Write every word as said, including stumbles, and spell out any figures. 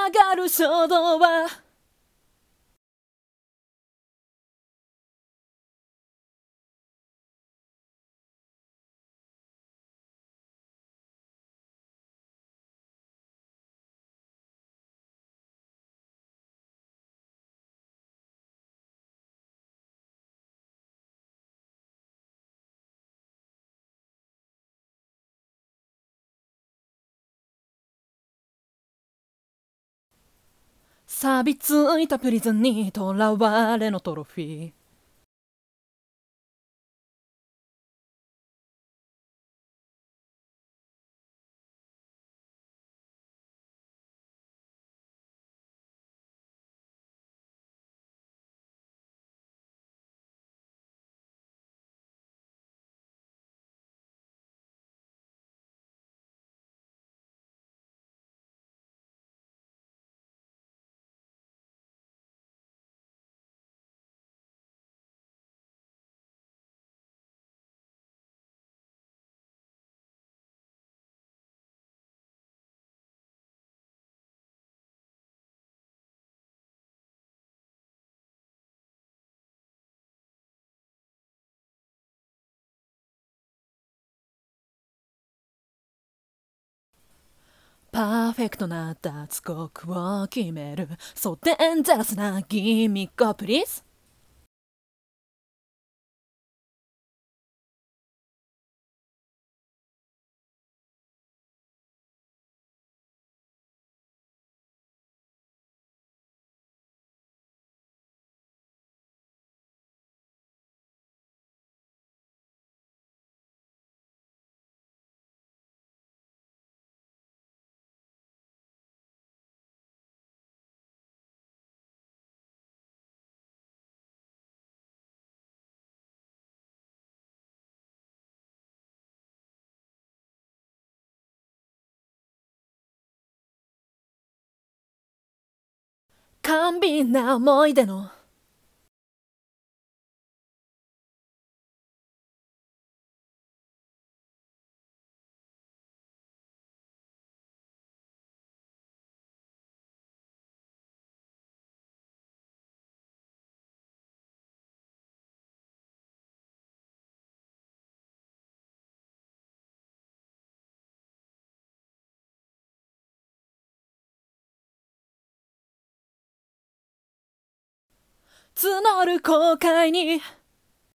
がる衝動は錆びついたプリズンにとらわれのトロフィー。パーフェクトな脱獄を決める、そうデンジャラスなギミックをプリーズ。甘美な思い出の募る後悔に